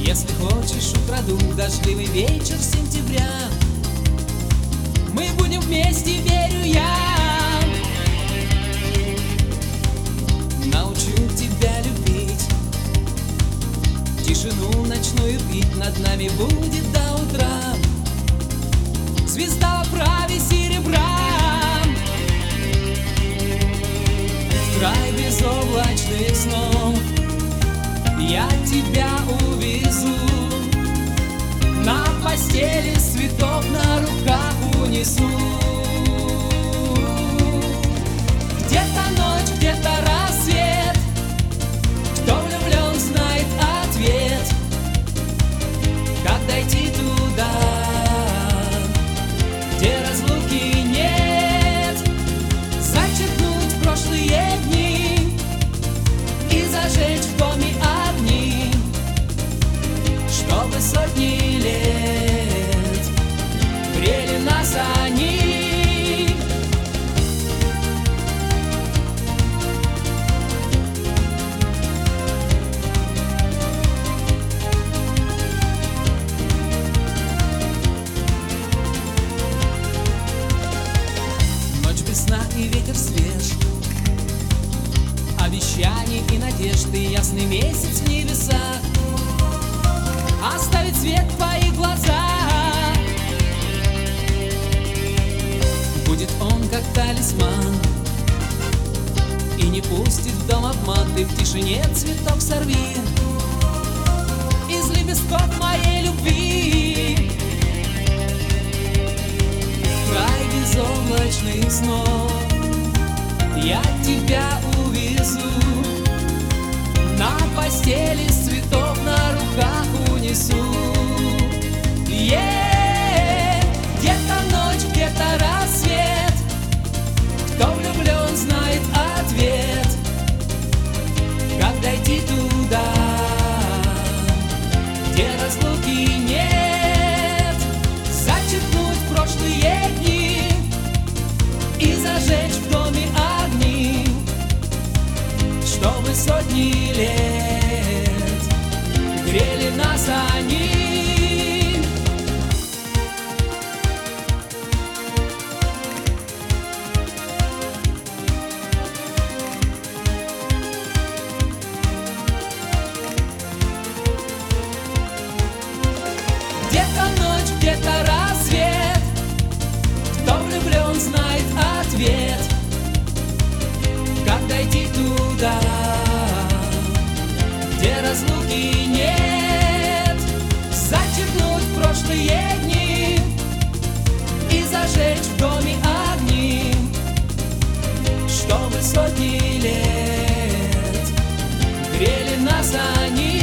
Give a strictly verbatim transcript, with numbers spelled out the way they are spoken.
Если хочешь, украду дождливый вечер сентября. Мы будем вместе, верю я. Научу тебя любить, тишину ночную пить. Над нами будет до утра звезда в оправе серебра. В край безоблачных снов я тебя увезу, на постели цветов на руках унесу. Где-то ночь, где-то рассвет, кто влюблен, знает ответ. Как дойти туда, где разлуки нет, зачеркнуть прошлые дни и зажечь в доме огни, чтобы сотни лет грели нас они. Ночь без сна и ветер свеж, обещаний и надежды, ясный месяц в небесах оставит свет в твоих глазах. Будет он как талисман и не пустит в дом обман. Ты в тишине цветок сорви из лепестков моей любви. В край безоблачных снов я тебя увезу, на постели с цветов на руках унесу. Yeah! Где-то ночь, где-то рассвет, кто влюблен, знает ответ. Как дойти туда, где разлуки нет, зачеркнуть прошлые дни и зажечь в доме огни, чтобы сотни лет грели нас они. Где-то ночь, где-то рассвет, кто влюблен, знает ответ. Как дойти туда, где разлуки нет, зачеркнуть прошлые дни и зажечь в доме огни, чтобы сотни лет грели нас они.